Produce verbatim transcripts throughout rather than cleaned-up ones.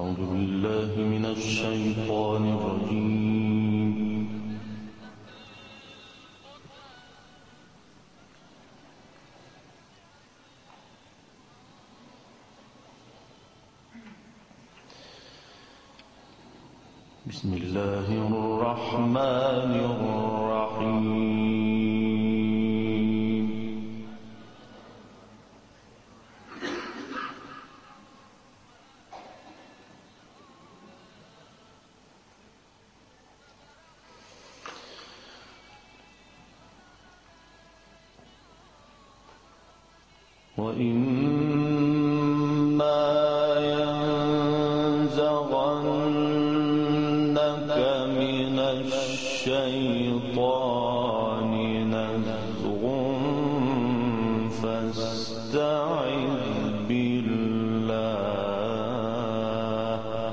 أعوذ بالله من الشيطان الرجيم. بسم الله الرحمن الرحيم. وإما ينزغنك من الشيطان نزغ فاستعذ بالله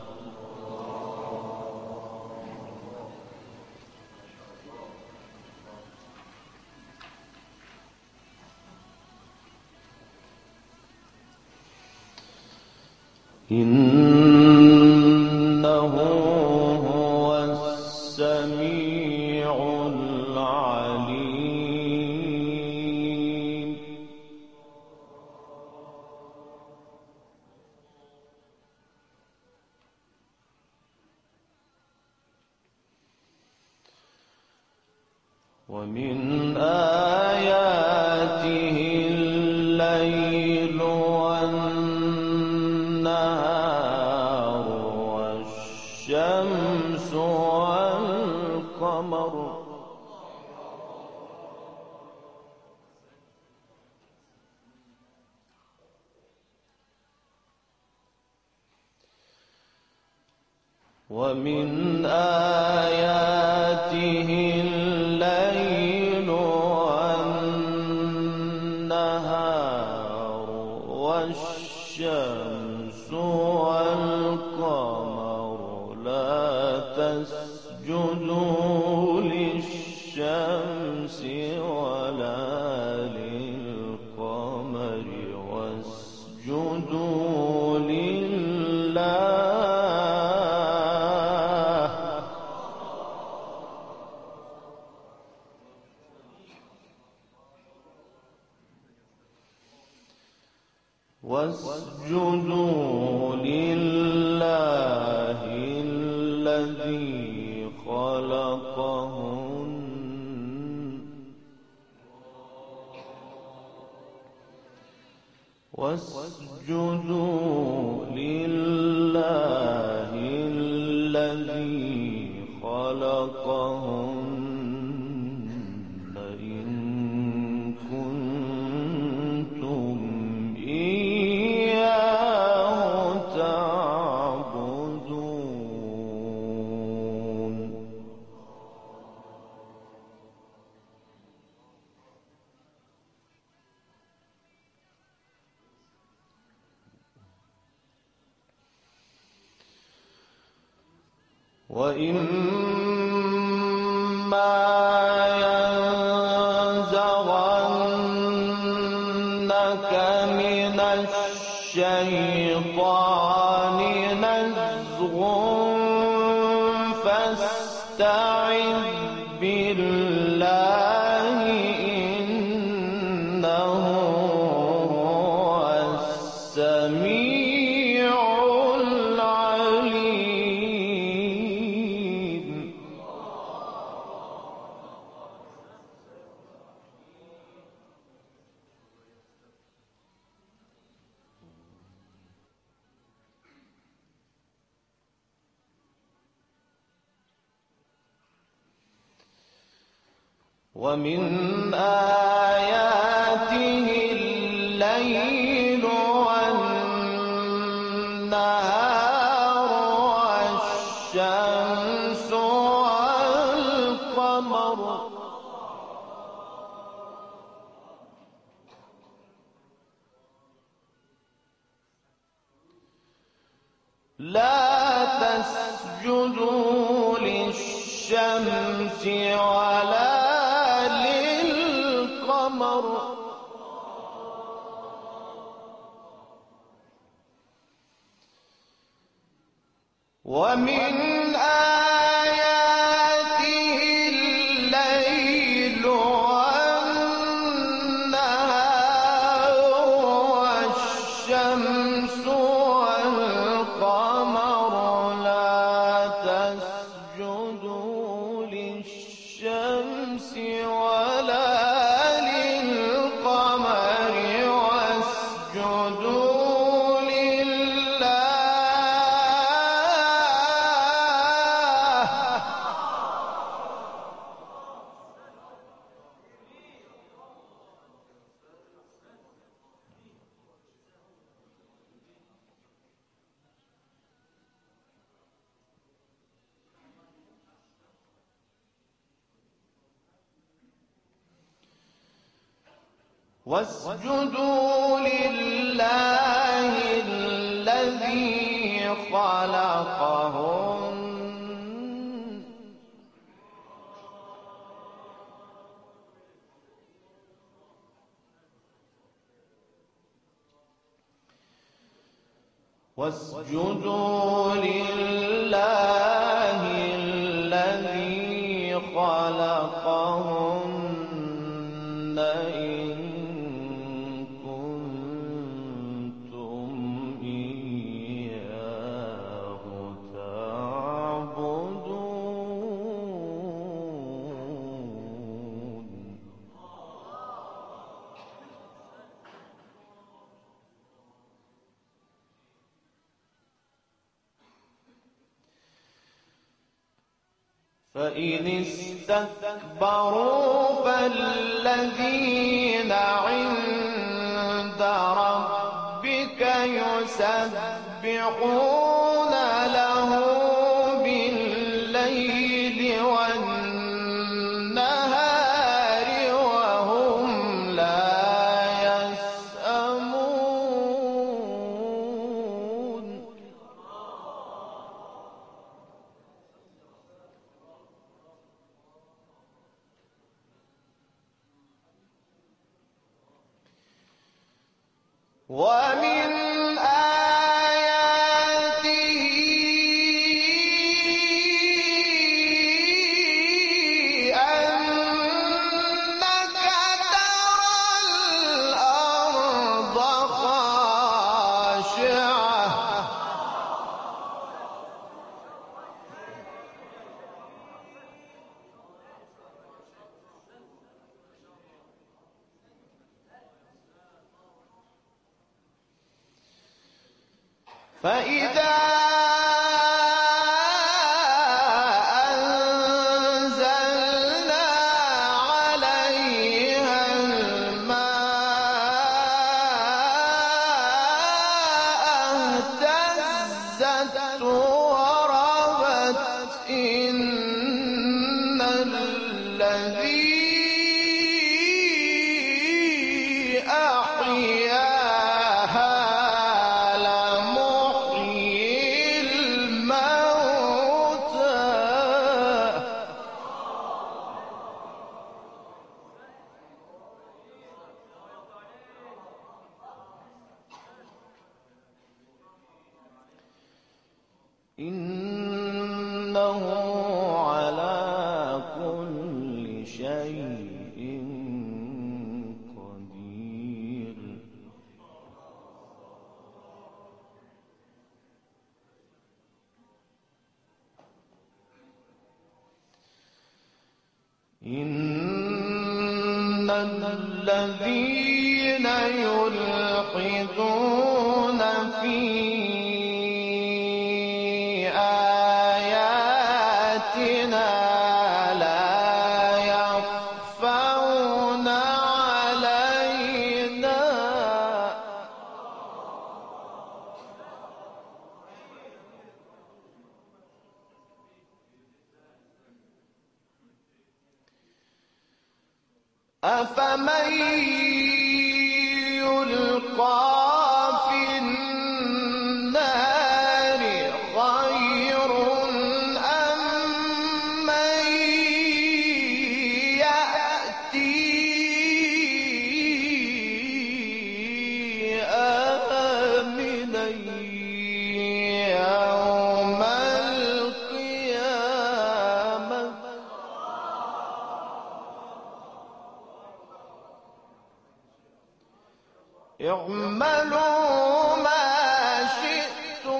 إنه هو السميع العليم. ومن آياته الليل والنهار والشمس والقمر ومن آياته الليل والنهار والشمس والقمر لا تسجدوا للشمس ولا للقمر واسجدوا لله واسجدوا لله الذي خلقهن واسجدوا لله الذي خلقهن إن كنتم إياه تعبدون. وإما ينزغنك من الشيطان نزغ فاستعذ بالله إنه هو السميع العليم. ومن آياته الليل والنهار والشمس والقمر لا تسجدوا للشمس ولا للقمر ومن آياته الليل والنهار والشمس والقمر لا تسجدوا للشمس ولا للقمر واسجدوا لله واسجدوا لله الذي خلقهن واسجدوا لله الذي خلقهن إن كنتم إياه تعبدون. فإن استكبروا فالذين عند ربك يسبحون له بالليل والنهار وهم لا يسأمون. ومن آياته أنك ترى الأرض خاشعة فإذا أنزلنا عليها الماء اهتزت وربت إن الذي أحياها إنه على كل شيء قدير. إن الذين يلحدون في آياتنا لا يخفون علينا أفمن يلقى في النار خير أم من يأتي آمنا يوم اعملوا ما شئتم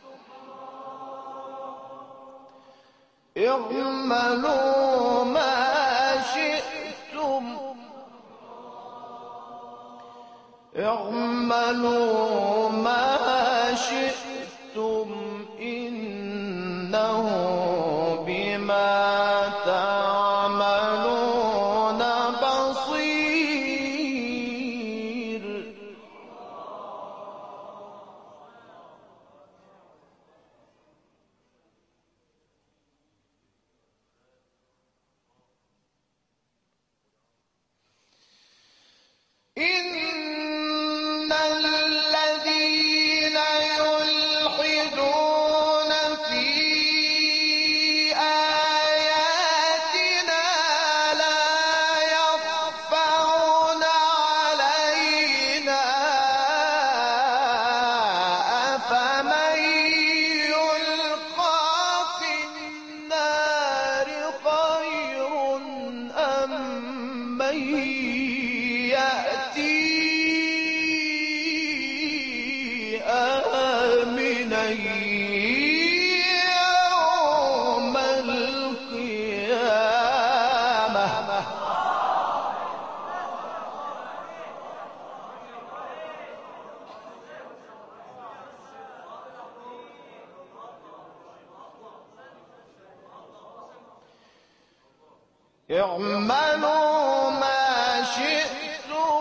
اعملوا ما شئتم اعملوا ما شئتم إنه بما تعملون بصير. إن الذين يلحدون في آياتنا لا يخفون علينا أفمن يلقى في النار خير أم من يأتي آمنا يوم القيامة. اعملوا ما شئتم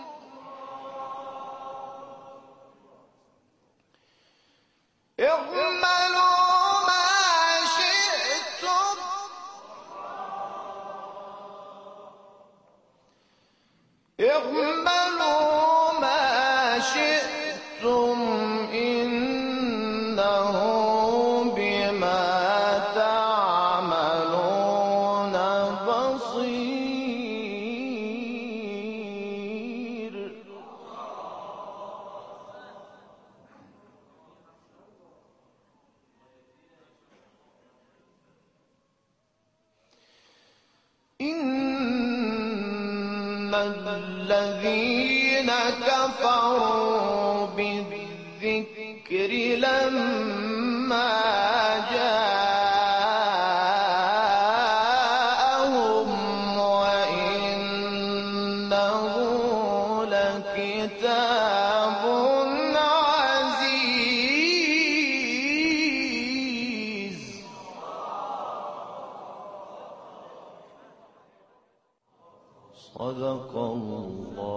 اعملوا ما شئتم اعملوا ما شئتم إنه بما تعملون بصير. إن الذين كفروا بالذكر لما جاءهم وإنه لكتاب عزيز. صدق الله